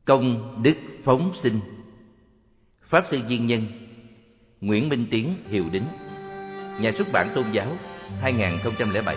Công đức phóng sinh. Pháp sư Viên Nhân, Nguyễn Minh Tiến, Hiệu Đính. Nhà xuất bản Tôn giáo, 2007.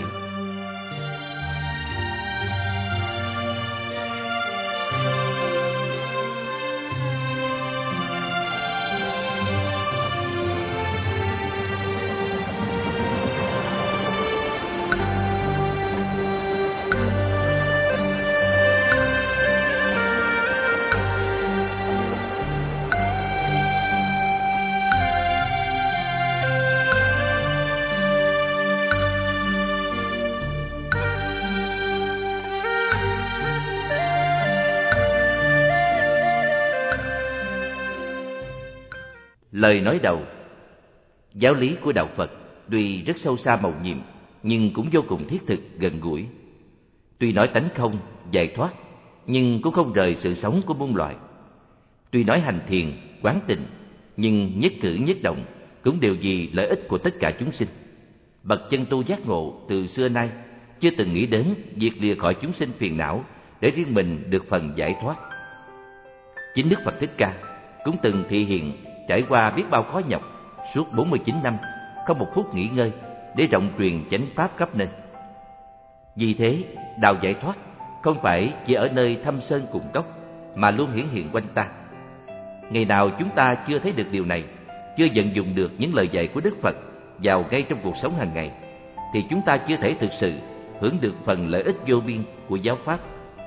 Lời nói đầu. Giáo lý của Đạo Phật tuy rất sâu xa mầu nhiệm, nhưng cũng vô cùng thiết thực, gần gũi. Tuy nói tánh không, giải thoát, nhưng cũng không rời sự sống của muôn loài. Tuy nói hành thiền, quán tịnh, nhưng nhất cử nhất động cũng đều vì lợi ích của tất cả chúng sinh. Bậc chân tu giác ngộ từ xưa nay chưa từng nghĩ đến việc lìa khỏi chúng sinh phiền não để riêng mình được phần giải thoát. Chính Đức Phật Thích Ca cũng từng thị hiện trải qua biết bao khó nhọc suốt 49 năm, không một phút nghỉ ngơi để rộng truyền chánh pháp khắp nơi. Vì thế, đạo giải thoát không phải chỉ ở nơi thâm sơn cùng cốc, mà luôn hiển hiện quanh ta. Ngày nào chúng ta chưa thấy được điều này, chưa vận dụng được những lời dạy của Đức Phật vào ngay trong cuộc sống hàng ngày, thì chúng ta chưa thể thực sự hưởng được phần lợi ích vô biên của giáo pháp.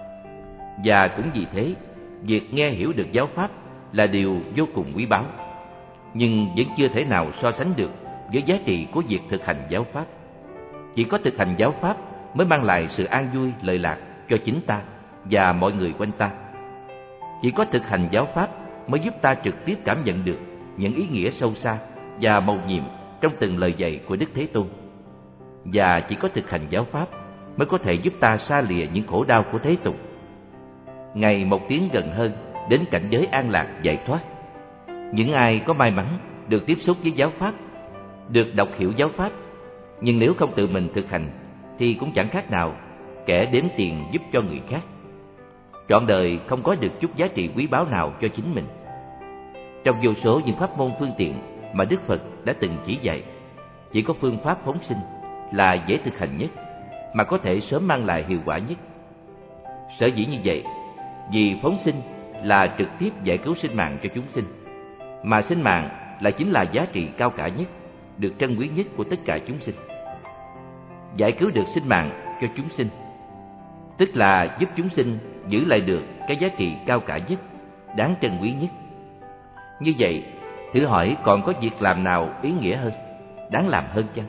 Và cũng vì thế, việc nghe hiểu được giáo pháp là điều vô cùng quý báu, nhưng vẫn chưa thể nào so sánh được với giá trị của việc thực hành giáo pháp. Chỉ có thực hành giáo pháp mới mang lại sự an vui, lợi lạc cho chính ta và mọi người quanh ta. Chỉ có thực hành giáo pháp mới giúp ta trực tiếp cảm nhận được những ý nghĩa sâu xa và mầu nhiệm trong từng lời dạy của Đức Thế Tôn. Và chỉ có thực hành giáo pháp mới có thể giúp ta xa lìa những khổ đau của thế tục, ngày một tiến gần hơn đến cảnh giới an lạc giải thoát. Những ai có may mắn được tiếp xúc với giáo pháp, được đọc hiểu giáo pháp, nhưng nếu không tự mình thực hành thì cũng chẳng khác nào kẻ đếm tiền giúp cho người khác. Trọn đời không có được chút giá trị quý báu nào cho chính mình. Trong vô số những pháp môn phương tiện mà Đức Phật đã từng chỉ dạy, chỉ có phương pháp phóng sinh là dễ thực hành nhất, mà có thể sớm mang lại hiệu quả nhất. Sở dĩ như vậy, vì phóng sinh là trực tiếp giải cứu sinh mạng cho chúng sinh, mà sinh mạng là chính là giá trị cao cả nhất, được trân quý nhất của tất cả chúng sinh. Giải cứu được sinh mạng cho chúng sinh, tức là giúp chúng sinh giữ lại được cái giá trị cao cả nhất, đáng trân quý nhất. Như vậy, thử hỏi còn có việc làm nào ý nghĩa hơn, đáng làm hơn chăng?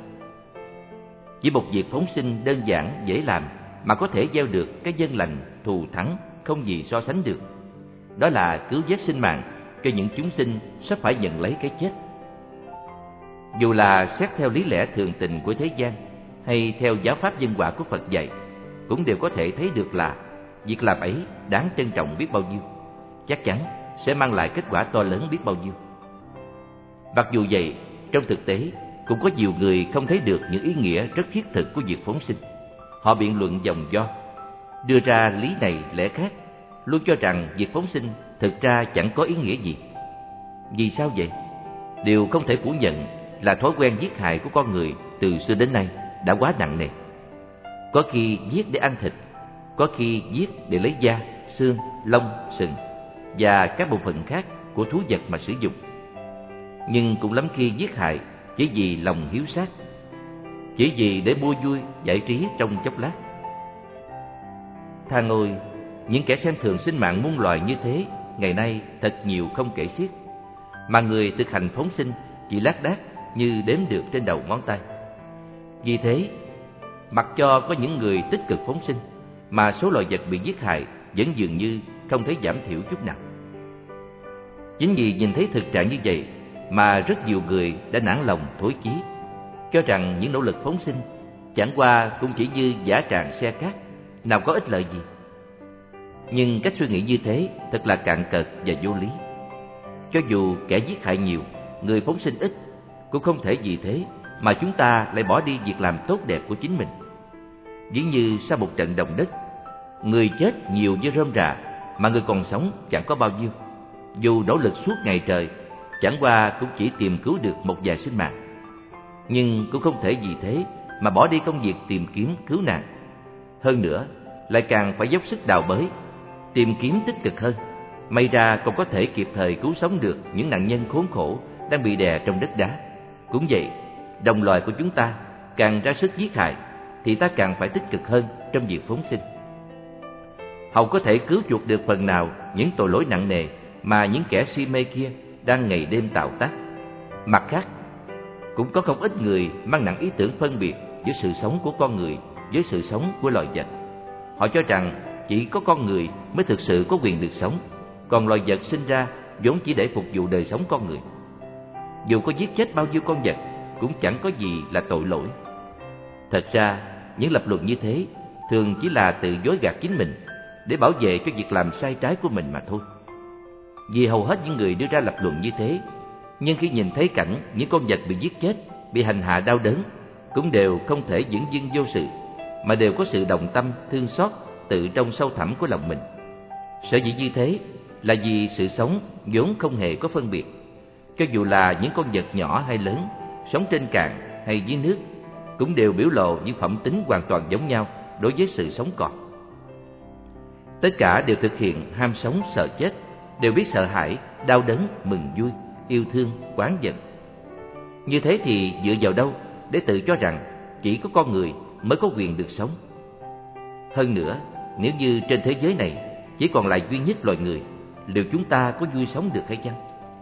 Chỉ một việc phóng sinh đơn giản, dễ làm mà có thể gieo được cái dân lành, thù thắng không gì so sánh được. Đó là cứu vớt sinh mạng cho những chúng sinh sắp phải nhận lấy cái chết. Dù là xét theo lý lẽ thường tình của thế gian hay theo giáo pháp nhân quả của Phật dạy, cũng đều có thể thấy được là việc làm ấy đáng trân trọng biết bao nhiêu, chắc chắn sẽ mang lại kết quả to lớn biết bao nhiêu. Mặc dù vậy, trong thực tế cũng có nhiều người không thấy được những ý nghĩa rất thiết thực của việc phóng sinh. Họ biện luận vòng vo, đưa ra lý này lẽ khác, luôn cho rằng việc phóng sinh thực ra chẳng có ý nghĩa gì. Vì sao vậy? Điều không thể phủ nhận là thói quen giết hại của con người từ xưa đến nay đã quá nặng nề. Có khi giết để ăn thịt, có khi giết để lấy da, xương, lông, sừng và các bộ phận khác của thú vật mà sử dụng. Nhưng cũng lắm khi giết hại chỉ vì lòng hiếu sát, chỉ vì để mua vui, giải trí trong chốc lát. Thà ngồi, những kẻ xem thường sinh mạng muôn loài như thế ngày nay thật nhiều không kể xiết, mà người thực hành phóng sinh chỉ lác đác như đếm được trên đầu ngón tay. Vì thế, mặc cho có những người tích cực phóng sinh, mà số loài vật bị giết hại vẫn dường như không thấy giảm thiểu chút nào. Chính vì nhìn thấy thực trạng như vậy mà rất nhiều người đã nản lòng thối chí, cho rằng những nỗ lực phóng sinh chẳng qua cũng chỉ như giã tràng xe cát, nào có ích lợi gì. Nhưng cách suy nghĩ như thế thật là cạn cợt và vô lý. Cho dù kẻ giết hại nhiều, người phóng sinh ít, cũng không thể vì thế mà chúng ta lại bỏ đi việc làm tốt đẹp của chính mình. Ví như sau một trận động đất, người chết nhiều như rơm rạ, mà người còn sống chẳng có bao nhiêu. Dù nỗ lực suốt ngày trời, chẳng qua cũng chỉ tìm cứu được một vài sinh mạng. Nhưng cũng không thể vì thế mà bỏ đi công việc tìm kiếm cứu nạn. Hơn nữa, lại càng phải dốc sức đào bới, tìm kiếm tích cực hơn. May ra còn có thể kịp thời cứu sống được những nạn nhân khốn khổ đang bị đè trong đất đá. Cũng vậy, đồng loại của chúng ta càng ra sức giết hại thì ta càng phải tích cực hơn trong việc phóng sinh. Hầu có thể cứu chuộc được phần nào những tội lỗi nặng nề mà những kẻ si mê kia đang ngày đêm tạo tác. Mặt khác, cũng có không ít người mang nặng ý tưởng phân biệt giữa sự sống của con người với sự sống của loài vật. Họ cho rằng chỉ có con người mới thực sự có quyền được sống, còn loài vật sinh ra vốn chỉ để phục vụ đời sống con người. Dù có giết chết bao nhiêu con vật cũng chẳng có gì là tội lỗi. Thật ra, những lập luận như thế thường chỉ là tự dối gạt chính mình để bảo vệ cho việc làm sai trái của mình mà thôi. Vì hầu hết những người đưa ra lập luận như thế, nhưng khi nhìn thấy cảnh những con vật bị giết chết, bị hành hạ đau đớn, cũng đều không thể dửng dưng vô sự, mà đều có sự đồng tâm, thương xót tự trong sâu thẳm của lòng mình. Sở dĩ như thế là vì sự sống vốn không hề có phân biệt. Cho dù là những con vật nhỏ hay lớn, sống trên cạn hay dưới nước, cũng đều biểu lộ những phẩm tính hoàn toàn giống nhau đối với sự sống còn. Tất cả đều thực hiện ham sống sợ chết, đều biết sợ hãi, đau đớn, mừng vui, yêu thương, oán giận. Như thế thì dựa vào đâu để tự cho rằng chỉ có con người mới có quyền được sống? Hơn nữa, nếu như trên thế giới này chỉ còn lại duy nhất loài người, liệu chúng ta có vui sống được hay chăng?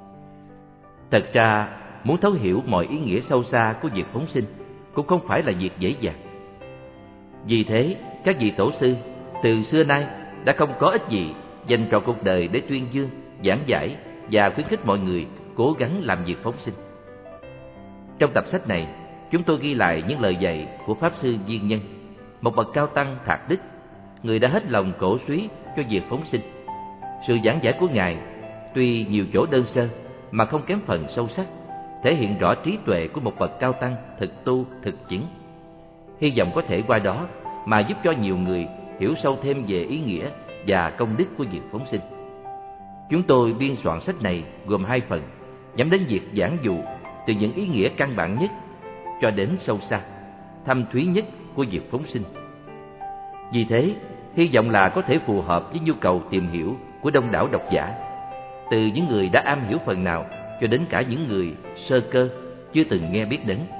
Thật ra, muốn thấu hiểu mọi ý nghĩa sâu xa của việc phóng sinh cũng không phải là việc dễ dàng. Vì thế, các vị tổ sư từ xưa nay đã không có ích gì dành trọn cuộc đời để tuyên dương, giảng giải và khuyến khích mọi người cố gắng làm việc phóng sinh. Trong tập sách này, chúng tôi ghi lại những lời dạy của Pháp Sư Viên Nhân, một bậc cao tăng thạc đức, người đã hết lòng cổ súy cho việc phóng sinh. Sự giảng giải của Ngài tuy nhiều chỗ đơn sơ mà không kém phần sâu sắc, thể hiện rõ trí tuệ của một bậc cao tăng thực tu, thực chứng. Hy vọng có thể qua đó mà giúp cho nhiều người hiểu sâu thêm về ý nghĩa và công đức của việc phóng sinh. Chúng tôi biên soạn sách này gồm 2 phần, nhắm đến việc giảng dụ từ những ý nghĩa căn bản nhất cho đến sâu xa, thâm thúy nhất của việc phóng sinh. Vì thế, hy vọng là có thể phù hợp với nhu cầu tìm hiểu của đông đảo độc giả, từ những người đã am hiểu phần nào cho đến cả những người sơ cơ chưa từng nghe biết đến.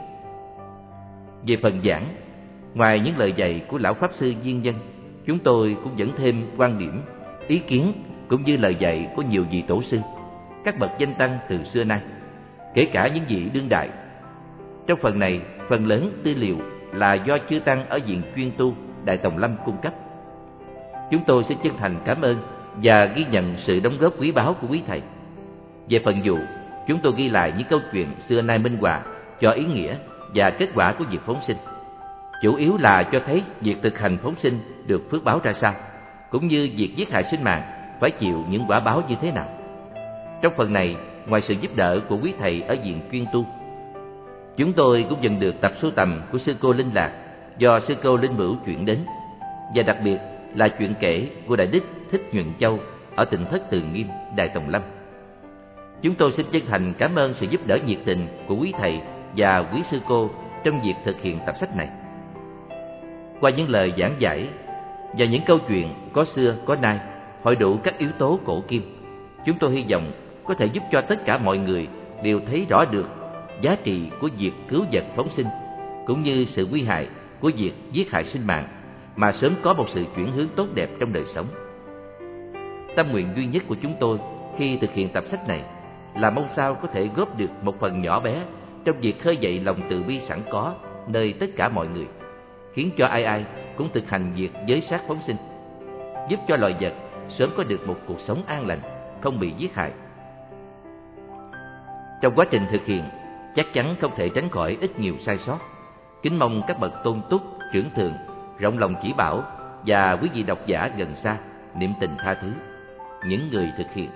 Về phần giảng, ngoài những lời dạy của lão Pháp Sư Viên Nhân, chúng tôi cũng dẫn thêm quan điểm, ý kiến cũng như lời dạy của nhiều vị tổ sư, các bậc danh tăng từ xưa nay, kể cả những vị đương đại. Trong phần này, phần lớn tư liệu là do chư tăng ở viện chuyên tu Đại Tòng Lâm cung cấp. Chúng tôi xin chân thành cảm ơn và ghi nhận sự đóng góp quý báu của quý thầy. Về phần dụ, chúng tôi ghi lại những câu chuyện xưa nay minh họa cho ý nghĩa và kết quả của việc phóng sinh, chủ yếu là cho thấy việc thực hành phóng sinh được phước báo ra sao, cũng như việc giết hại sinh mạng phải chịu những quả báo như thế nào. Trong phần này, ngoài sự giúp đỡ của quý thầy ở viện chuyên tu, chúng tôi cũng nhận được tập sưu tầm của sư cô Linh Lạc do sư cô Linh Mữu chuyển đến, và đặc biệt là chuyện kể của Đại Đức Thích Nhuận Châu ở Tịnh Thất Từ Nghiêm, Đại Tòng Lâm. Chúng tôi xin chân thành cảm ơn sự giúp đỡ nhiệt tình của quý thầy và quý sư cô trong việc thực hiện tập sách này. Qua những lời giảng giải và những câu chuyện có xưa có nay, hội đủ các yếu tố cổ kim, chúng tôi hy vọng có thể giúp cho tất cả mọi người đều thấy rõ được giá trị của việc cứu vật phóng sinh, cũng như sự nguy hại của việc giết hại sinh mạng, mà sớm có một sự chuyển hướng tốt đẹp trong đời sống. Tâm nguyện duy nhất của chúng tôi khi thực hiện tập sách này là mong sao có thể góp được một phần nhỏ bé trong việc khơi dậy lòng từ bi sẵn có nơi tất cả mọi người, khiến cho ai ai cũng thực hành việc giới sát phóng sinh, giúp cho loài vật sớm có được một cuộc sống an lành, không bị giết hại. Trong quá trình thực hiện, chắc chắn không thể tránh khỏi ít nhiều sai sót. Kính mong các bậc tôn túc, trưởng thượng rộng lòng chỉ bảo, và quý vị độc giả gần xa niệm tình tha thứ những người thực hiện.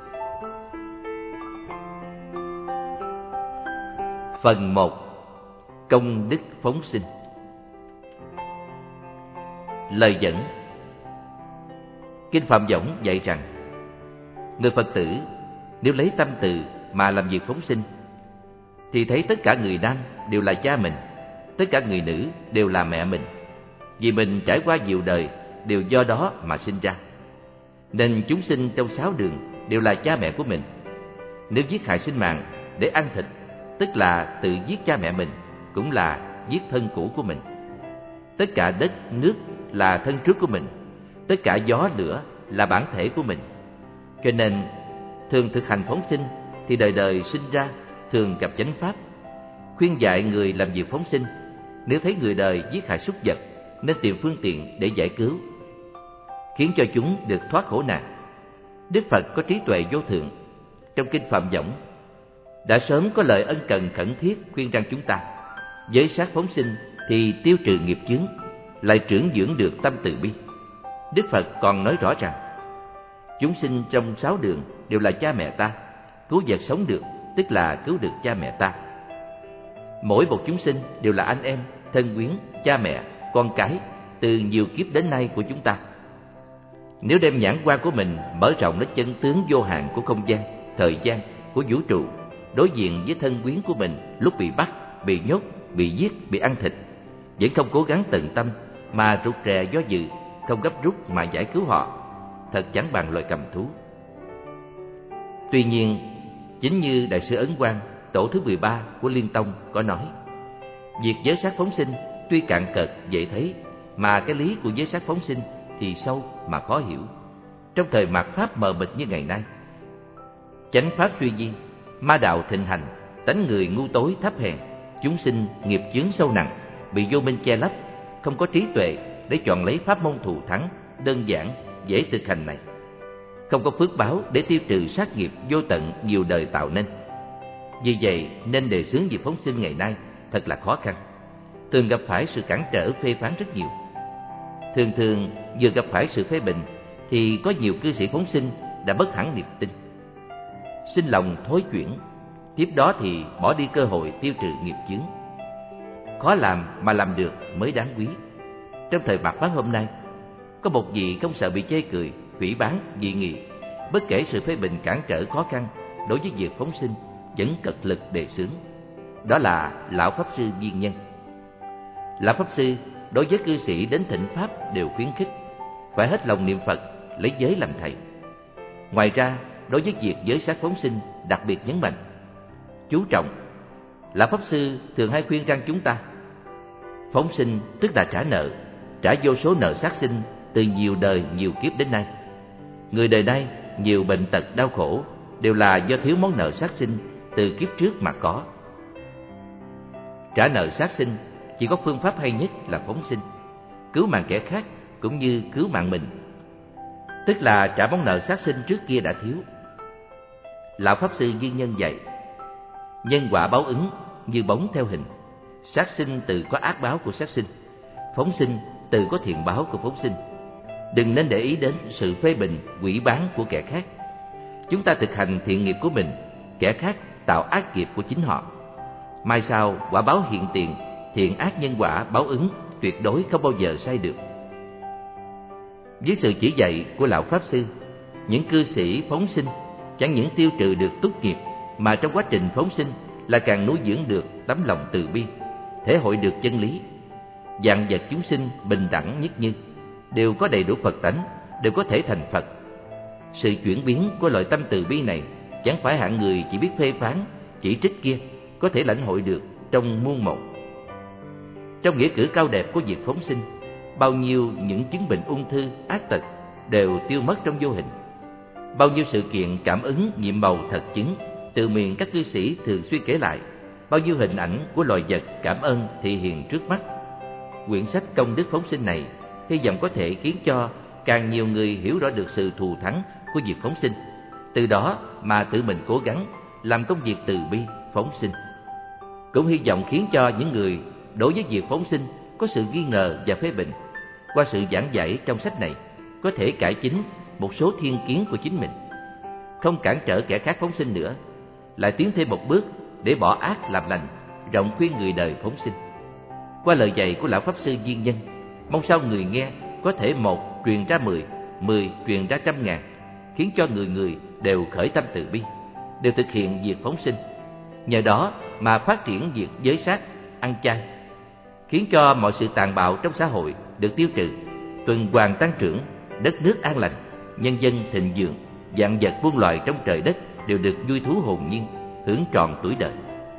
Phần 1. Công đức phóng sinh. Lời dẫn. Kinh Phạm Võng dạy rằng, người Phật tử nếu lấy tâm từ mà làm việc phóng sinh, thì thấy tất cả người nam đều là cha mình, tất cả người nữ đều là mẹ mình. Vì mình trải qua nhiều đời đều do đó mà sinh ra, nên chúng sinh trong 6 đường đều là cha mẹ của mình. Nếu giết hại sinh mạng để ăn thịt, tức là tự giết cha mẹ mình, cũng là giết thân cũ của mình. Tất cả đất, nước là thân trước của mình, tất cả gió, lửa là bản thể của mình. Cho nên, thường thực hành phóng sinh thì đời đời sinh ra thường gặp chánh pháp. Khuyên dạy người làm việc phóng sinh, nếu thấy người đời giết hại súc vật, nên tìm phương tiện để giải cứu, khiến cho chúng được thoát khổ nạn. Đức Phật có trí tuệ vô thượng. Trong Kinh Phạm Võng đã sớm có lời ân cần khẩn thiết khuyên rằng chúng ta giới sát phóng sinh thì tiêu trừ nghiệp chướng, lại trưởng dưỡng được tâm từ bi. Đức Phật còn nói rõ rằng, chúng sinh trong 6 đường đều là cha mẹ ta, cứu vật sống được, tức là cứu được cha mẹ ta. Mỗi một chúng sinh đều là anh em, thân quyến, cha mẹ, con cái từ nhiều kiếp đến nay của chúng ta. Nếu đem nhãn quan của mình mở rộng đến chân tướng vô hạn của không gian, thời gian, của vũ trụ, đối diện với thân quyến của mình lúc bị bắt, bị nhốt, bị giết, bị ăn thịt, vẫn không cố gắng tận tâm mà rụt rè do dự, không gấp rút mà giải cứu họ, thật chẳng bằng loài cầm thú. Tuy nhiên, chính như Đại sư Ấn Quang, tổ thứ 13 của Liên Tông có nói, việc giới sát phóng sinh tuy cạn cợt dễ thấy, mà cái lý của giới sát phóng sinh thì sâu mà khó hiểu. Trong thời mạt pháp mờ mịt như ngày nay, chánh pháp suy di, ma đạo thịnh hành, tánh người ngu tối thấp hèn, chúng sinh nghiệp chướng sâu nặng, bị vô minh che lấp, không có trí tuệ để chọn lấy pháp môn thù thắng, đơn giản, dễ thực hành này, không có phước báo để tiêu trừ sát nghiệp vô tận nhiều đời tạo nên. Vì vậy nên đề xướng việc phóng sinh ngày nay thật là khó khăn, thường gặp phải sự cản trở phê phán rất nhiều. Thường vừa gặp phải sự phê bình thì có nhiều cư sĩ phóng sinh đã mất hẳn niềm tin, sinh lòng thối chuyển, tiếp đó thì bỏ đi cơ hội tiêu trừ nghiệp chướng. Khó làm mà làm được mới đáng quý. Trong thời mạt pháp hôm nay, có một vị không sợ bị chê cười, phỉ báng, dị nghị, bất kể sự phê bình cản trở khó khăn đối với việc phóng sinh, vẫn cật lực đề xướng. Đó là Lão Pháp Sư Viên Nhân. Lão Pháp Sư đối với cư sĩ đến thỉnh pháp đều khuyến khích phải hết lòng niệm Phật, lấy giới làm thầy. Ngoài ra, đối với việc giới sát phóng sinh đặc biệt nhấn mạnh, chú trọng. Lão Pháp Sư thường hay khuyên rằng chúng ta phóng sinh tức là trả nợ, trả vô số nợ sát sinh từ nhiều đời nhiều kiếp đến nay. Người đời nay nhiều bệnh tật đau khổ đều là do thiếu món nợ sát sinh từ kiếp trước mà có. Trả nợ sát sinh chỉ có phương pháp hay nhất là phóng sinh, cứu mạng kẻ khác cũng như cứu mạng mình, tức là trả món nợ sát sinh trước kia đã thiếu. Lão Pháp Sư Viên Nhân dạy, nhân quả báo ứng như bóng theo hình, sát sinh tự có ác báo của sát sinh, phóng sinh tự có thiện báo của phóng sinh. Đừng nên để ý đến sự phê bình, quỷ bán của kẻ khác. Chúng ta thực hành thiện nghiệp của mình, kẻ khác tạo ác nghiệp của chính họ. Mai sau quả báo hiện tiền, thiện ác nhân quả báo ứng tuyệt đối không bao giờ sai được. Với sự chỉ dạy của Lão Pháp Sư, những cư sĩ phóng sinh chẳng những tiêu trừ được túc nghiệp, mà trong quá trình phóng sinh là càng nuôi dưỡng được tấm lòng từ bi, thể hội được chân lý. Vạn vật chúng sinh bình đẳng nhất như, đều có đầy đủ Phật tánh, đều có thể thành Phật. Sự chuyển biến của loại tâm từ bi này chẳng phải hạng người chỉ biết phê phán, chỉ trích kia có thể lãnh hội được trong muôn một. Trong nghĩa cử cao đẹp của việc phóng sinh, bao nhiêu những chứng bệnh ung thư, ác tật đều tiêu mất trong vô hình. Bao nhiêu sự kiện cảm ứng nhiệm màu thật chứng từ miệng các cư sĩ thường xuyên kể lại, bao nhiêu hình ảnh của loài vật cảm ơn thị hiện trước mắt. Quyển sách Công đức phóng sinh này hy vọng có thể khiến cho càng nhiều người hiểu rõ được sự thù thắng của việc phóng sinh, từ đó mà tự mình cố gắng làm công việc từ bi phóng sinh. Cũng hy vọng khiến cho những người đối với việc phóng sinh có sự nghi ngờ và phê bình, qua sự giảng giải trong sách này có thể cải chính một số thiên kiến của chính mình, không cản trở kẻ khác phóng sinh nữa, lại tiến thêm một bước để bỏ ác làm lành, rộng khuyên người đời phóng sinh. Qua lời dạy của Lão Pháp Sư Viên Nhân, mong sao người nghe có thể một truyền ra 10, 10 truyền ra trăm ngàn, khiến cho người người đều khởi tâm từ bi, đều thực hiện việc phóng sinh. Nhờ đó mà phát triển việc giới sát, ăn chay, khiến cho mọi sự tàn bạo trong xã hội được tiêu trừ, tuần hoàn tăng trưởng, đất nước an lành, nhân dân thịnh vượng, vạn vật muôn loài trong trời đất đều được vui thú hồn nhiên, hưởng trọn tuổi đời.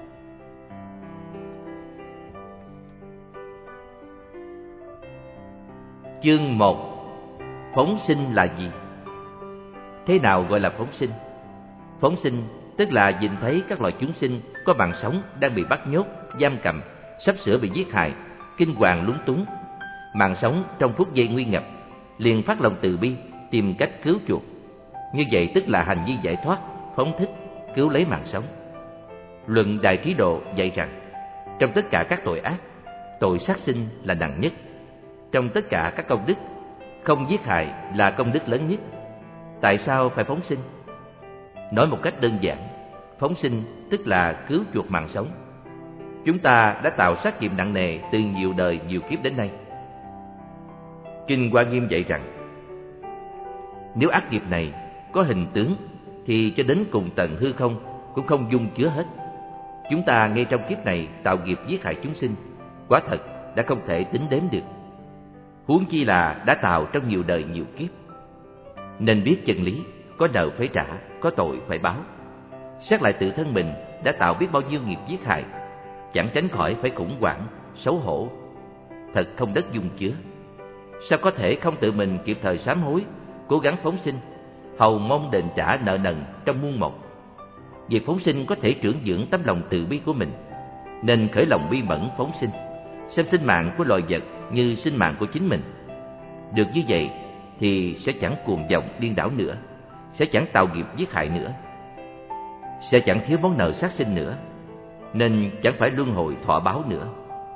Chương 1. Phóng sinh là gì? Thế nào gọi là phóng sinh? Phóng sinh tức là nhìn thấy các loài chúng sinh có mạng sống đang bị bắt nhốt, giam cầm, sắp sửa bị giết hại, kinh hoàng lúng túng. Mạng sống trong phút giây nguy ngập, liền phát lòng từ bi, tìm cách cứu chuộc. Như vậy tức là hành vi giải thoát, phóng thích, cứu lấy mạng sống. Luận Đại Trí Độ dạy rằng, trong tất cả các tội ác, tội sát sinh là nặng nhất. Trong tất cả các công đức, không giết hại là công đức lớn nhất. Tại sao phải phóng sinh? Nói một cách đơn giản, phóng sinh tức là cứu chuộc mạng sống. Chúng ta đã tạo sát nghiệp nặng nề từ nhiều đời nhiều kiếp đến nay. Kinh Hoa Nghiêm dạy rằng, nếu ác nghiệp này có hình tướng thì cho đến cùng tận hư không cũng không dung chứa hết. Chúng ta ngay trong kiếp này tạo nghiệp giết hại chúng sinh, quả thật đã không thể tính đếm được, huống chi là đã tạo trong nhiều đời nhiều kiếp. Nên biết chân lý, có nợ phải trả, có tội phải báo. Xét lại tự thân mình đã tạo biết bao nhiêu nghiệp giết hại, chẳng tránh khỏi phải khủng hoảng, xấu hổ, thật không đất dung chứa. Sao có thể không tự mình kịp thời sám hối, cố gắng phóng sinh, hầu mong đền trả nợ nần trong muôn một? Việc phóng sinh có thể trưởng dưỡng tấm lòng từ bi của mình, nên khởi lòng bi mẫn phóng sinh, xem sinh mạng của loài vật như sinh mạng của chính mình. Được như vậy thì sẽ chẳng cuồng vọng điên đảo nữa, sẽ chẳng tạo nghiệp giết hại nữa, sẽ chẳng thiếu món nợ sát sinh nữa, nên chẳng phải luân hồi thọ báo nữa.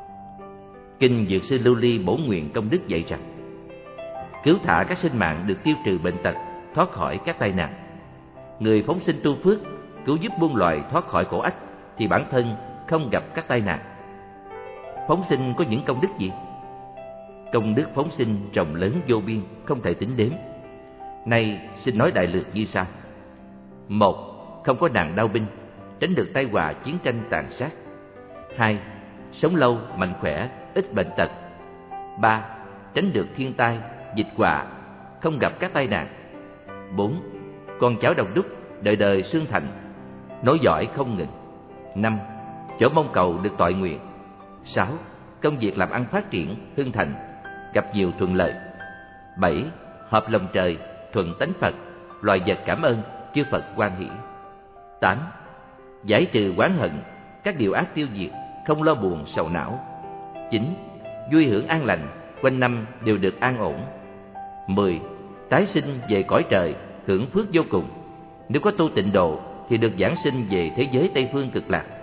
Kinh Dược Sư Lưu Ly Bổ Nguyện Công Đức dạy rằng, cứu thả các sinh mạng được tiêu trừ bệnh tật, thoát khỏi các tai nạn. Người phóng sinh tu phước, cứu giúp muôn loài thoát khỏi khổ ách, thì bản thân không gặp các tai nạn. Phóng sinh có những công đức gì? Công đức phóng sinh rộng lớn vô biên, không thể tính đếm. Nay xin nói đại lược như sau. 1. Không có nạn đau binh, tránh được tai họa chiến tranh tàn sát. 2. Sống lâu, mạnh khỏe, ít bệnh tật. 3. Tránh được thiên tai, dịch họa, không gặp các tai nạn. 4. Con cháu đông đúc, đời đời xương thành, nối dõi không ngừng. 5. Chỗ mong cầu được toại nguyện. 6. Công việc làm ăn phát triển, hưng thành, gặp nhiều thuận lợi. 7. Hợp lòng trời, thuận tánh Phật, loài vật cảm ơn, chư Phật hoan hỷ. 8. Giải trừ oán hận, các điều ác tiêu diệt, không lo buồn sầu não. 9. Vui hưởng an lành, quanh năm đều được an ổn. 10. Tái sinh về cõi trời, hưởng phước vô cùng. Nếu có tu tịnh độ thì được giảng sinh về thế giới Tây Phương Cực Lạc.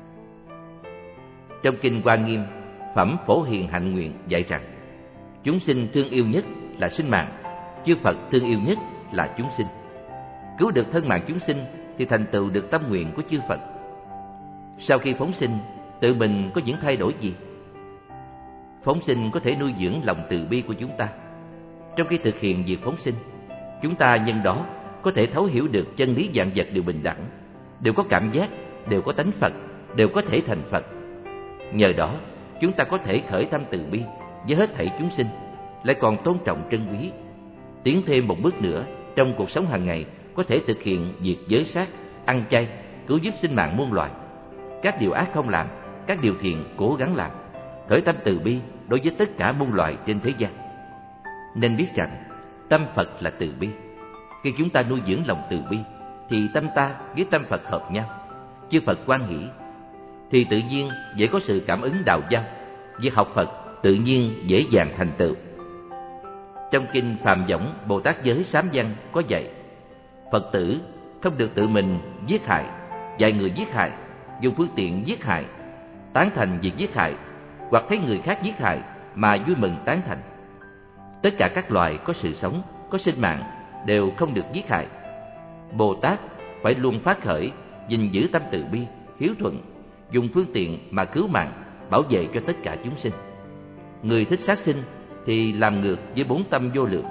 Trong Kinh Hoa Nghiêm Phẩm Phổ Hiền Hạnh Nguyện dạy rằng, chúng sinh thương yêu nhất là sinh mạng, chư Phật thương yêu nhất là chúng sinh. Cứu được thân mạng chúng sinh thì thành tựu được tâm nguyện của chư Phật. Sau khi phóng sinh, tự mình có những thay đổi gì? Phóng sinh có thể nuôi dưỡng lòng từ bi của chúng ta. Trong khi thực hiện việc phóng sinh, chúng ta nhân đó có thể thấu hiểu được chân lý vạn vật đều bình đẳng, đều có cảm giác, đều có tánh Phật, đều có thể thành Phật. Nhờ đó, chúng ta có thể khởi tâm từ bi với hết thảy chúng sinh, lại còn tôn trọng trân quý. Tiến thêm một bước nữa, trong cuộc sống hàng ngày có thể thực hiện việc giới sát, ăn chay, cứu giúp sinh mạng muôn loài. Các điều ác không làm, các điều thiện cố gắng làm, khởi tâm từ bi đối với tất cả muôn loài trên thế gian. Nên biết rằng tâm Phật là từ bi. Khi chúng ta nuôi dưỡng lòng từ bi thì tâm ta với tâm Phật hợp nhau, chư Phật hoan hỷ, thì tự nhiên dễ có sự cảm ứng đào giao. Việc học Phật tự nhiên dễ dàng thành tựu. Trong Kinh Phàm Võng Bồ Tát Giới Sám Văn có dạy, Phật tử không được tự mình giết hại, dạy người giết hại, dùng phương tiện giết hại, tán thành việc giết hại, hoặc thấy người khác giết hại mà vui mừng tán thành. Tất cả các loài có sự sống, có sinh mạng đều không được giết hại. Bồ Tát phải luôn phát khởi, gìn giữ tâm từ bi, hiếu thuận, dùng phương tiện mà cứu mạng, bảo vệ cho tất cả chúng sinh. Người thích sát sinh thì làm ngược với bốn tâm vô lượng,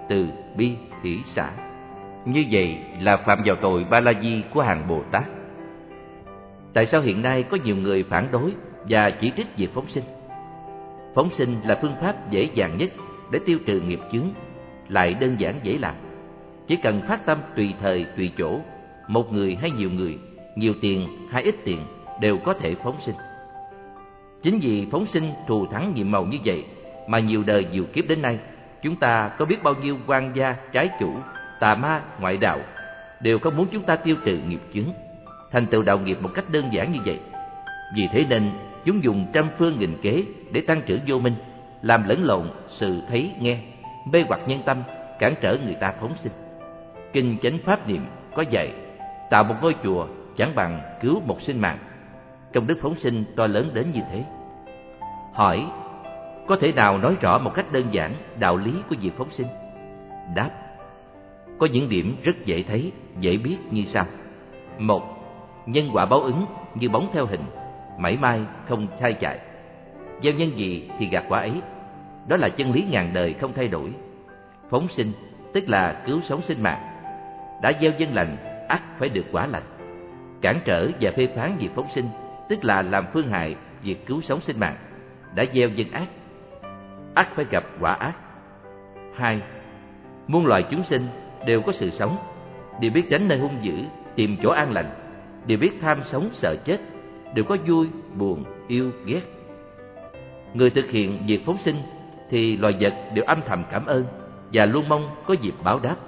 từ bi, hỷ xả. Như vậy là phạm vào tội Ba La Di của hàng Bồ Tát. Tại sao hiện nay có nhiều người phản đối và chỉ trích việc phóng sinh? Phóng sinh là phương pháp dễ dàng nhất để tiêu trừ nghiệp chướng, lại đơn giản dễ làm. Chỉ cần phát tâm tùy thời tùy chỗ, một người hay nhiều người, nhiều tiền hay ít tiền đều có thể phóng sinh. Chính vì phóng sinh thù thắng nhiệm màu như vậy mà nhiều đời nhiều kiếp đến nay, chúng ta có biết bao nhiêu quan gia, trái chủ, tà ma, ngoại đạo đều không muốn chúng ta tiêu trừ nghiệp chướng, thành tựu đạo nghiệp một cách đơn giản như vậy. Vì thế nên chúng dùng trăm phương nghìn kế để tăng trưởng vô minh, làm lẫn lộn sự thấy nghe, mê hoặc nhân tâm, cản trở người ta phóng sinh. Kinh Chánh Pháp Niệm có dạy, tạo một ngôi chùa chẳng bằng cứu một sinh mạng. Công đức phóng sinh to lớn đến như thế. Hỏi, có thể nào nói rõ một cách đơn giản đạo lý của việc phóng sinh? Đáp, có những điểm rất dễ thấy, dễ biết như sau. 1. Nhân quả báo ứng như bóng theo hình, mảy may không thay chạy. Gieo nhân gì thì gặt quả ấy. Đó là chân lý ngàn đời không thay đổi. Phóng sinh tức là cứu sống sinh mạng. Đã gieo nhân lành, ắt phải được quả lành. Cản trở và phê phán việc phóng sinh tức là làm phương hại việc cứu sống sinh mạng. Đã gieo nhân ác, ắt phải gặp quả ác. 2. Muôn loài chúng sinh đều có sự sống, đều biết tránh nơi hung dữ, tìm chỗ an lành, đều biết tham sống sợ chết, đều có vui, buồn, yêu, ghét. Người thực hiện việc phóng sinh thì loài vật đều âm thầm cảm ơn và luôn mong có dịp báo đáp.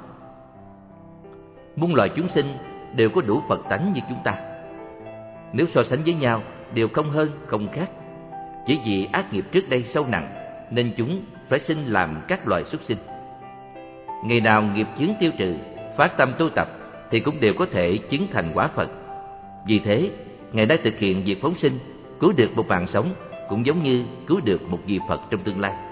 Muôn loài chúng sinh đều có đủ Phật tánh như chúng ta. Nếu so sánh với nhau, đều không hơn, không khác. Chỉ vì ác nghiệp trước đây sâu nặng, nên chúng phải sinh làm các loài súc sinh. Ngày nào nghiệp chướng tiêu trừ, phát tâm tu tập, thì cũng đều có thể chứng thành quả Phật. Vì thế, ngày nay thực hiện việc phóng sinh, cứu được một mạng sống, cũng giống như cứu được một vị Phật trong tương lai.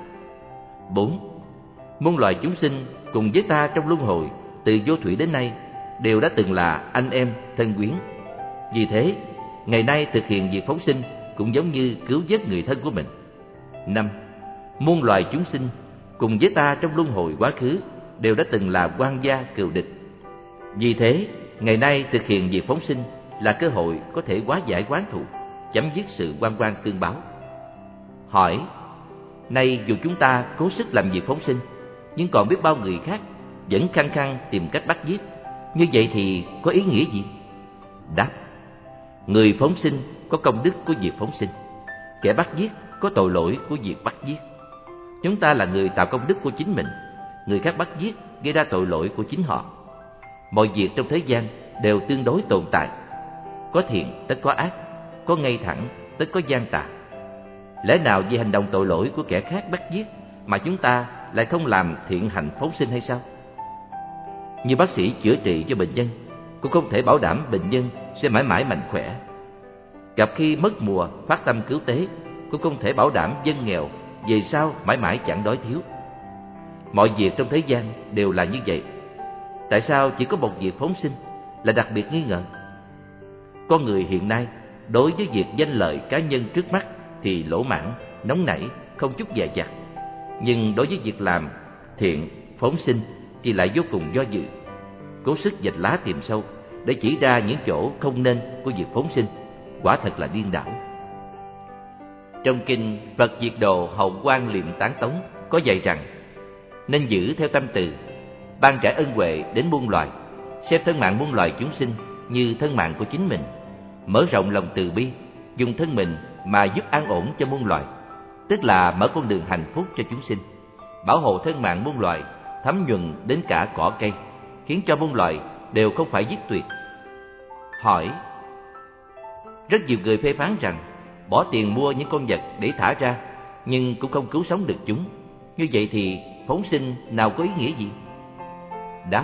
4. Muôn loài chúng sinh cùng với ta trong luân hồi, từ vô thủy đến nay, đều đã từng là anh em, thân quyến. Vì thế, ngày nay thực hiện việc phóng sinh cũng giống như cứu vớt người thân của mình. 5. Muôn loài chúng sinh cùng với ta trong luân hồi quá khứ đều đã từng là quan gia cừu địch. Vì thế, ngày nay thực hiện việc phóng sinh là cơ hội có thể hóa giải oán thù, chấm dứt sự oan oan tương báo. Hỏi, nay dù chúng ta cố sức làm việc phóng sinh, nhưng còn biết bao người khác vẫn khăng khăng tìm cách bắt giết, như vậy thì có ý nghĩa gì? Đáp, người phóng sinh có công đức của việc phóng sinh, kẻ bắt giết có tội lỗi của việc bắt giết. Chúng ta là người tạo công đức của chính mình, người khác bắt giết gây ra tội lỗi của chính họ. Mọi việc trong thế gian đều tương đối tồn tại. Có thiện tất có ác, có ngay thẳng tất có gian tà. Lẽ nào vì hành động tội lỗi của kẻ khác bắt giết mà chúng ta lại không làm thiện hành phóng sinh hay sao? Như bác sĩ chữa trị cho bệnh nhân, cũng không thể bảo đảm bệnh nhân sẽ mãi mãi mạnh khỏe. Gặp khi mất mùa phát tâm cứu tế, cũng không thể bảo đảm dân nghèo về sau mãi mãi chẳng đói thiếu. Mọi việc trong thế gian đều là như vậy. Tại sao chỉ có một việc phóng sinh là đặc biệt nghi ngờ? Con người hiện nay đối với việc danh lợi cá nhân trước mắt thì lỗ mãn, nóng nảy, không chút dè dặt. Nhưng đối với việc làm thiện, phóng sinh thì lại vô cùng do dự, cố sức vạch lá tìm sâu để chỉ ra những chỗ không nên của việc phóng sinh. Quả thật là điên đảo. Trong kinh Phật Diệt Độ Hậu Quan Liệm Tán Tống có dạy rằng nên giữ theo tâm từ, ban trả ân huệ đến muôn loài, xem thân mạng muôn loài chúng sinh như thân mạng của chính mình, mở rộng lòng từ bi, dùng thân mình mà giúp an ổn cho muôn loài, tức là mở con đường hạnh phúc cho chúng sinh, bảo hộ thân mạng muôn loài, thấm nhuần đến cả cỏ cây, khiến cho muôn loài đều không phải dứt tuyệt. Hỏi, rất nhiều người phê phán rằng bỏ tiền mua những con vật để thả ra, nhưng cũng không cứu sống được chúng. Như vậy thì phóng sinh nào có ý nghĩa gì? Đáp,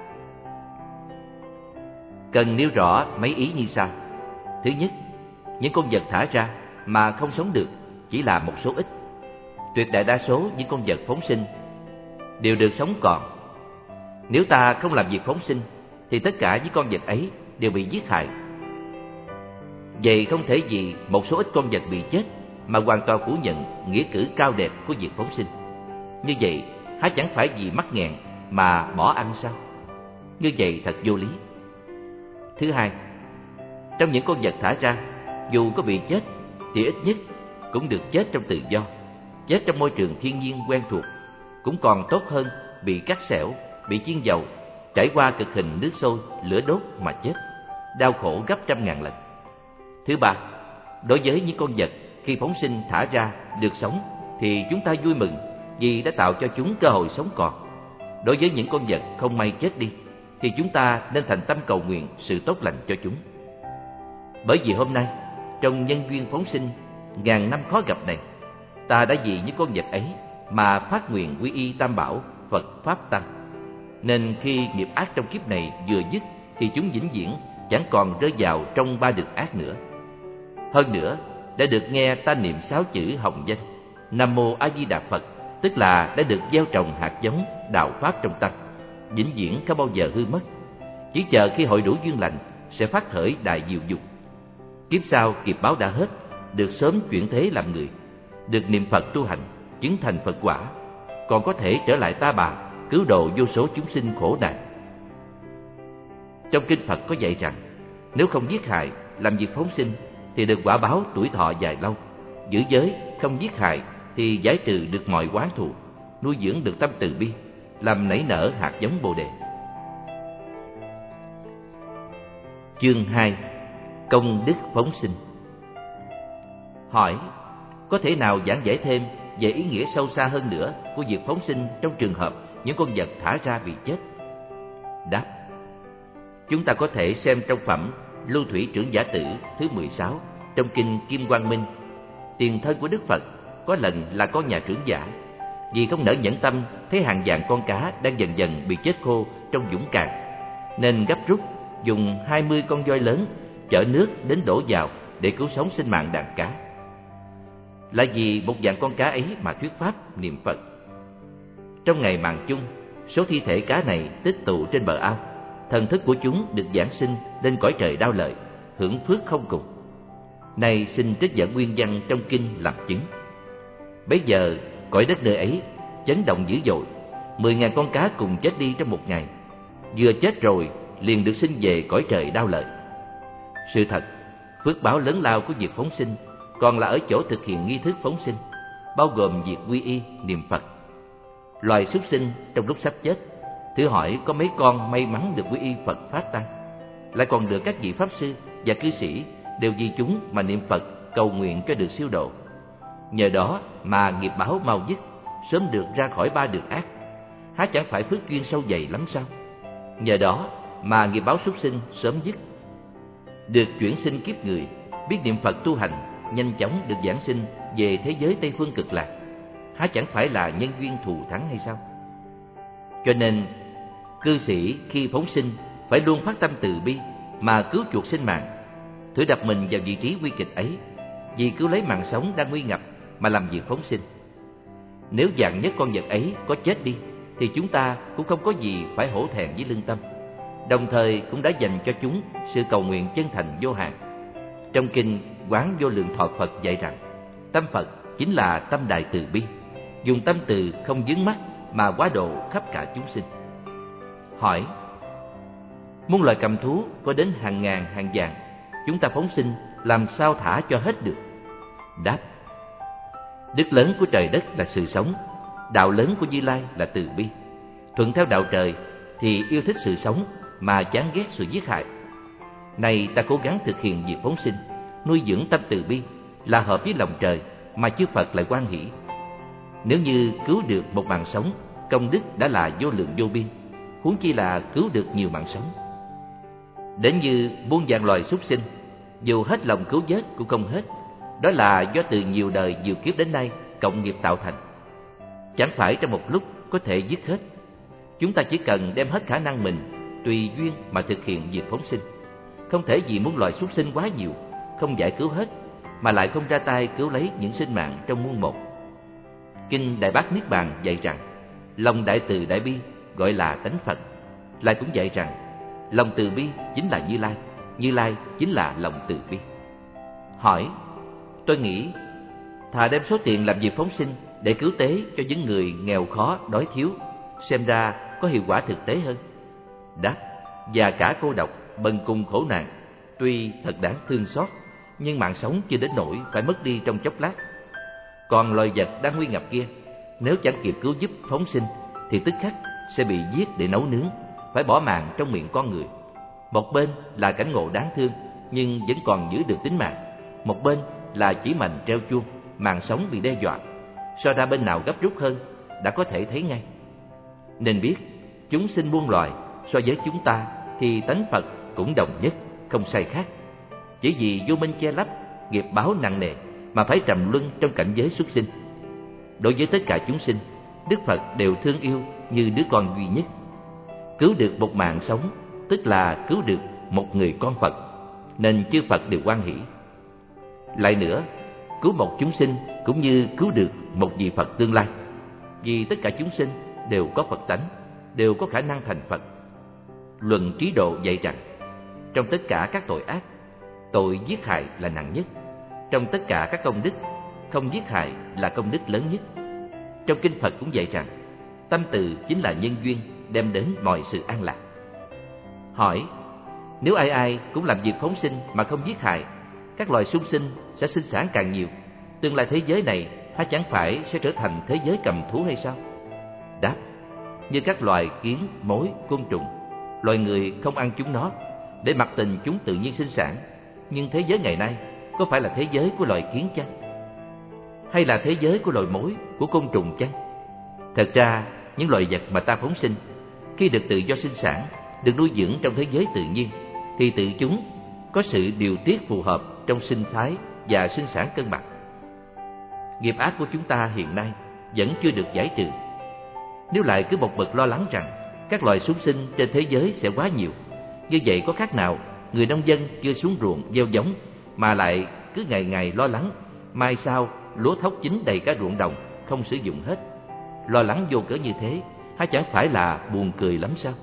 cần nêu rõ mấy ý như sau. Thứ nhất, những con vật thả ra mà không sống được chỉ là một số ít. Tuyệt đại đa số những con vật phóng sinh đều được sống còn. Nếu ta không làm việc phóng sinh thì tất cả những con vật ấy đều bị giết hại. Vậy không thể vì một số ít con vật bị chết mà hoàn toàn phủ nhận nghĩa cử cao đẹp của việc phóng sinh. Như vậy há chẳng phải vì mắc nghẹn mà bỏ ăn sao? Như vậy thật vô lý. Thứ hai, trong những con vật thả ra, dù có bị chết thì ít nhất cũng được chết trong tự do, chết trong môi trường thiên nhiên quen thuộc, cũng còn tốt hơn bị cắt xẻo, bị chiên dầu, trải qua cực hình nước sôi, lửa đốt mà chết, đau khổ gấp trăm ngàn lần. Thứ ba, đối với những con vật khi phóng sinh thả ra được sống thì chúng ta vui mừng vì đã tạo cho chúng cơ hội sống còn. Đối với những con vật không may chết đi thì chúng ta nên thành tâm cầu nguyện sự tốt lành cho chúng. Bởi vì hôm nay, trong nhân duyên phóng sinh ngàn năm khó gặp này, ta đã vì những con vật ấy mà phát nguyện quy y Tam Bảo, Phật, Pháp, Tăng. Nên khi nghiệp ác trong kiếp này vừa dứt thì chúng vĩnh viễn chẳng còn rơi vào trong ba đường ác nữa. Hơn nữa, đã được nghe ta niệm 6 chữ hồng danh Nam Mô A Di Đà Phật, tức là đã được gieo trồng hạt giống đạo Pháp trong tâm, vĩnh viễn không bao giờ hư mất. Chỉ chờ khi hội đủ duyên lành sẽ phát khởi đại diệu dục. Kiếp sau nghiệp báo đã hết, được sớm chuyển thế làm người, được niệm Phật tu hành, chứng thành Phật quả, còn có thể trở lại Ta Bà, cứu độ vô số chúng sinh khổ nạn. Trong kinh Phật có dạy rằng, nếu không giết hại, làm việc phóng sinh thì được quả báo tuổi thọ dài lâu. Giữ giới, không giết hại thì giải trừ được mọi oán thù, nuôi dưỡng được tâm từ bi, làm nảy nở hạt giống Bồ Đề. Chương 2. Công đức phóng sinh. Hỏi: có thể nào giảng giải thêm về ý nghĩa sâu xa hơn nữa của việc phóng sinh trong trường hợp những con vật thả ra bị chết? Đáp: chúng ta có thể xem trong phẩm Lưu Thủy Trưởng Giả Tử thứ 16 trong kinh Kim Quang Minh. Tiền thân của Đức Phật có lần là con nhà trưởng giả, vì không nỡ nhẫn tâm thấy hàng vạn con cá đang dần dần bị chết khô trong vũng cạn, nên gấp rút dùng 20 con voi lớn chở nước đến đổ vào để cứu sống sinh mạng đàn cá. Là vì một vạn con cá ấy mà thuyết pháp niệm Phật. Trong ngày màng chung, số thi thể cá này tích tụ trên bờ ao, thần thức của chúng được giáng sinh lên cõi trời Đao Lợi, hưởng phước không cùng. Nay xin trích dẫn nguyên văn trong kinh làm chứng. Bấy giờ cõi đất nơi ấy chấn động dữ dội, 10.000 con cá cùng chết đi trong một ngày. Vừa chết rồi liền được sinh về cõi trời Đao Lợi. Sự thật, phước báo lớn lao của việc phóng sinh còn là ở chỗ thực hiện nghi thức phóng sinh, bao gồm việc quy y niệm Phật. Loài súc sinh trong lúc sắp chết, thử hỏi có mấy con may mắn được quy y Phật Pháp Tăng, lại còn được các vị pháp sư và cư sĩ đều vì chúng mà niệm Phật cầu nguyện cho được siêu độ. Nhờ đó mà nghiệp báo mau dứt, sớm được ra khỏi ba đường ác. Há chẳng phải phước duyên sâu dày lắm sao? Nhờ đó mà nghiệp báo súc sinh sớm dứt, được chuyển sinh kiếp người, biết niệm Phật tu hành, nhanh chóng được giảng sinh về thế giới Tây Phương Cực Lạc. Há chẳng phải là nhân duyên thù thắng hay sao? Cho nên cư sĩ khi phóng sinh phải luôn phát tâm từ bi mà cứu chuộc sinh mạng, thử đặt mình vào vị trí nguy kịch ấy, vì cứu lấy mạng sống đang nguy ngập mà làm việc phóng sinh. Nếu vạn nhất con vật ấy có chết đi thì chúng ta cũng không có gì phải hổ thẹn với lương tâm, đồng thời cũng đã dành cho chúng sự cầu nguyện chân thành vô hạn. Trong kinh Quán Vô Lượng Thọ Phật dạy rằng, tâm Phật chính là tâm đại từ bi, dùng tâm từ không vướng mắc mà quá độ khắp cả chúng sinh. Hỏi: muôn loài cầm thú có đến hàng ngàn hàng vạn, chúng ta phóng sinh làm sao thả cho hết được? Đáp: đức lớn của trời đất là sự sống, đạo lớn của Như Lai là từ bi. Thuận theo đạo trời thì yêu thích sự sống mà chán ghét sự giết hại. Này ta cố gắng thực hiện việc phóng sinh, nuôi dưỡng tâm từ bi là hợp với lòng trời mà chư Phật lại hoan hỷ. Nếu như cứu được một mạng sống, công đức đã là vô lượng vô biên, huống chi là cứu được nhiều mạng sống. Đến như muôn vạn loài súc sinh, dù hết lòng cứu vớt cũng không hết. Đó là do từ nhiều đời nhiều kiếp đến nay cộng nghiệp tạo thành, chẳng phải trong một lúc có thể dứt hết. Chúng ta chỉ cần đem hết khả năng mình, tùy duyên mà thực hiện việc phóng sinh. Không thể vì muôn loài súc sinh quá nhiều, không giải cứu hết, mà lại không ra tay cứu lấy những sinh mạng trong muôn một. Kinh Đại Bát Niết Bàn dạy rằng, lòng đại từ đại bi gọi là tánh Phật. Lại cũng dạy rằng, lòng từ bi chính là Như Lai, Như Lai chính là lòng từ bi. Hỏi: tôi nghĩ thà đem số tiền làm việc phóng sinh để cứu tế cho những người nghèo khó, đói thiếu, xem ra có hiệu quả thực tế hơn? Đáp: Già cả cô độc, bần cùng khổ nạn, tuy thật đáng thương xót, nhưng mạng sống chưa đến nỗi phải mất đi trong chốc lát. Còn loài vật đang nguy ngập kia, nếu chẳng kịp cứu giúp phóng sinh thì tức khắc sẽ bị giết để nấu nướng, phải bỏ mạng trong miệng con người. Một bên là cảnh ngộ đáng thương nhưng vẫn còn giữ được tính mạng, một bên là chỉ mành treo chuông, mạng sống bị đe dọa. So ra bên nào gấp rút hơn đã có thể thấy ngay. Nên biết chúng sinh muôn loài so với chúng ta thì tánh Phật cũng đồng nhất, không sai khác. Chỉ vì vô minh che lấp, nghiệp báo nặng nề mà phải trầm luân trong cảnh giới xuất sinh. Đối với tất cả chúng sinh, Đức Phật đều thương yêu như đứa con duy nhất. Cứu được một mạng sống tức là cứu được một người con Phật, nên chư Phật đều hoan hỷ. Lại nữa, cứu một chúng sinh cũng như cứu được một vị Phật tương lai, vì tất cả chúng sinh đều có Phật tánh, đều có khả năng thành Phật. Luận Trí Độ dạy rằng, trong tất cả các tội ác, tội giết hại là nặng nhất. Trong tất cả các công đức, không giết hại là công đức lớn nhất. Trong kinh Phật cũng dạy rằng, tâm từ chính là nhân duyên đem đến mọi sự an lạc. Hỏi: nếu ai ai cũng làm việc phóng sinh mà không giết hại, các loài súc sinh sẽ sinh sản càng nhiều, tương lai thế giới này há chẳng phải sẽ trở thành thế giới cầm thú hay sao? Đáp: như các loài kiến, mối, côn trùng, loài người không ăn chúng nó, để mặc tình chúng tự nhiên sinh sản. Nhưng thế giới ngày nay có phải là thế giới của loài kiến chăng? Hay là thế giới của loài mối, của côn trùng chăng? Thật ra, những loài vật mà ta phóng sinh, khi được tự do sinh sản, được nuôi dưỡng trong thế giới tự nhiên, thì tự chúng có sự điều tiết phù hợp trong sinh thái và sinh sản cân bằng. Nghiệp ác của chúng ta hiện nay vẫn chưa được giải trừ. Nếu lại cứ một mực lo lắng rằng các loài súc sinh trên thế giới sẽ quá nhiều, như vậy có khác nào người nông dân chưa xuống ruộng gieo giống mà lại cứ ngày ngày lo lắng mai sau lúa thóc chín đầy cả ruộng đồng không sử dụng hết. Lo lắng vô cớ như thế há chẳng phải là buồn cười lắm sao?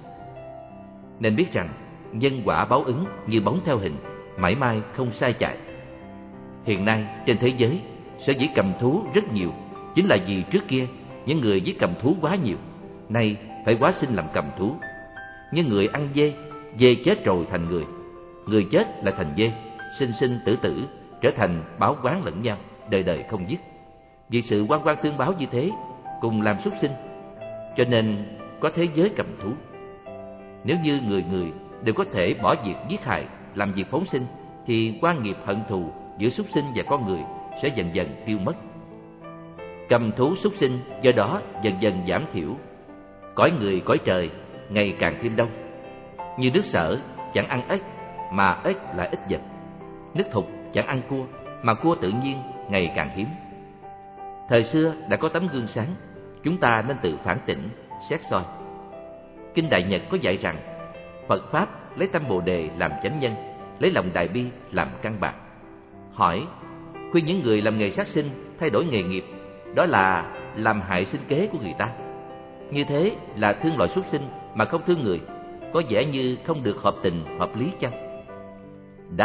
Nên biết rằng nhân quả báo ứng như bóng theo hình, mãi mai không sai chạy. Hiện nay trên thế giới sở dĩ cầm thú rất nhiều, chính là vì trước kia những người giết cầm thú quá nhiều, nay phải hóa sinh làm cầm thú. Như người ăn dê, dê chết rồi thành người, người chết lại thành dê, sinh sinh tử tử, trở thành báo oán lẫn nhau, đời đời không dứt. Vì sự oan oan tương báo như thế, cùng làm súc sinh, cho nên có thế giới cầm thú. Nếu như người người đều có thể bỏ việc giết hại, làm việc phóng sinh, thì quan nghiệp hận thù giữa súc sinh và con người sẽ dần dần tiêu mất. Cầm thú súc sinh do đó dần dần giảm thiểu. Cõi người cõi trời ngày càng thêm đông. Như nước Sở chẳng ăn ếch mà ếch là ít vật, nước Thục chẳng ăn cua mà cua tự nhiên ngày càng hiếm. Thời xưa đã có tấm gương sáng, chúng ta nên tự phản tỉnh, xét soi. Kinh Đại Nhật có dạy rằng Phật Pháp lấy tâm Bồ Đề làm chánh nhân, lấy lòng Đại Bi làm căn bản. Hỏi: khuyên những người làm nghề sát sinh thay đổi nghề nghiệp, đó là làm hại sinh kế của người ta. Như thế là thương loài súc sinh mà không thương người, có vẻ như không được hợp tình hợp lý chăng? Đáp: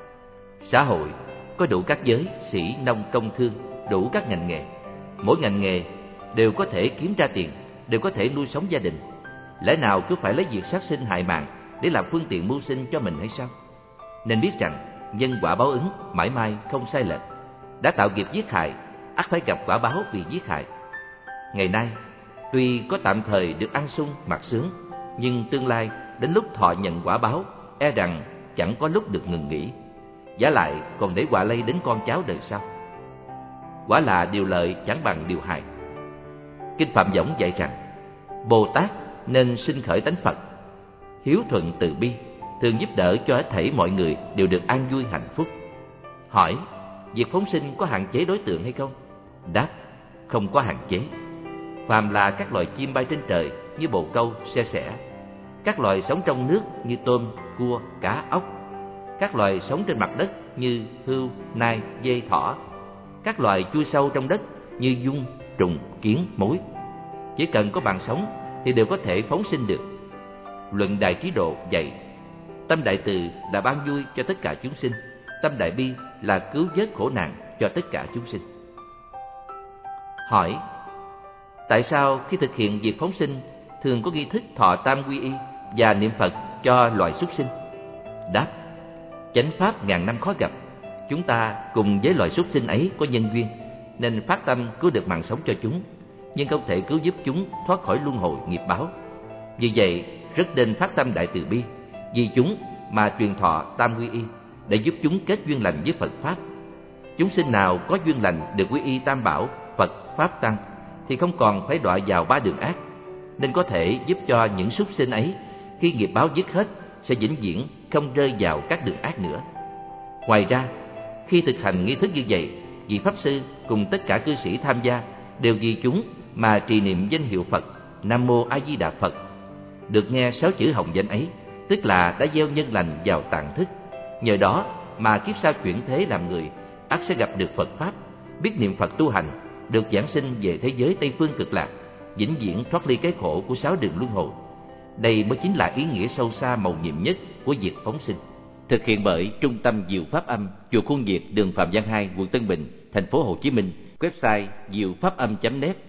xã hội có đủ các giới, sĩ, nông, công, thương, đủ các ngành nghề. Mỗi ngành nghề đều có thể kiếm ra tiền, đều có thể nuôi sống gia đình. Lẽ nào cứ phải lấy việc sát sinh hại mạng để làm phương tiện mưu sinh cho mình hay sao? Nên biết rằng nhân quả báo ứng mãi mai không sai lệch. Đã tạo nghiệp giết hại, ắt phải gặp quả báo vì giết hại. Ngày nay tuy có tạm thời được ăn sung mặc sướng, nhưng tương lai đến lúc thọ nhận quả báo, e rằng chẳng có lúc được ngừng nghỉ. Vả lại còn để quả lây đến con cháu đời sau. Quả là điều lợi chẳng bằng điều hại. Kinh Phạm Võng dạy rằng Bồ Tát nên sinh khởi tánh Phật, hiếu thuận từ bi, thường giúp đỡ cho hết thảy mọi người đều được an vui hạnh phúc. Hỏi: việc phóng sinh có hạn chế đối tượng hay không? Đáp: không có hạn chế. Phàm là các loài chim bay trên trời như bồ câu, xe sẻ, các loài sống trong nước như tôm, cua, cá, ốc, các loài sống trên mặt đất như hươu, nai, dê, thỏ, các loài chui sâu trong đất như giun, trùng, kiến, mối, chỉ cần có mạng sống thì đều có thể phóng sinh được. Luận Đại Trí Độ dạy tâm đại từ là ban vui cho tất cả chúng sinh, tâm đại bi là cứu vớt khổ nạn cho tất cả chúng sinh. Hỏi: tại sao khi thực hiện việc phóng sinh thường có nghi thức thọ tam quy y và niệm Phật cho loài súc sinh? Đáp: chánh pháp ngàn năm khó gặp. Chúng ta cùng với loài súc sinh ấy có nhân duyên, nên phát tâm cứu được mạng sống cho chúng, nhưng không thể cứu giúp chúng thoát khỏi luân hồi nghiệp báo. Vì vậy, rất nên phát tâm đại từ bi, vì chúng mà truyền thọ tam quy y, để giúp chúng kết duyên lành với Phật Pháp. Chúng sinh nào có duyên lành được quy y Tam Bảo, Phật, Pháp, Tăng, thì không còn phải đọa vào ba đường ác, nên có thể giúp cho những súc sinh ấy, khi nghiệp báo dứt hết, sẽ vĩnh viễn không rơi vào các đường ác nữa. Ngoài ra, khi thực hành nghi thức như vậy, vị Pháp Sư cùng tất cả cư sĩ tham gia đều vì chúng mà trì niệm danh hiệu Phật Nam Mô A Di Đà Phật. Được nghe 6 chữ hồng danh ấy, tức là đã gieo nhân lành vào tạng thức. Nhờ đó mà kiếp sau chuyển thế làm người, ắt sẽ gặp được Phật Pháp, biết niệm Phật tu hành, được giảng sinh về thế giới Tây Phương Cực Lạc, vĩnh viễn thoát ly cái khổ của 6 đường luân hồi. Đây mới chính là ý nghĩa sâu xa mầu nhiệm nhất của việc phóng sinh. Thực hiện bởi Trung tâm Diệu Pháp Âm, chùa Khuôn Việt, đường Phạm Văn 2, quận Tân Bình, thành phố Hồ Chí Minh. Website diệu pháp âm.net.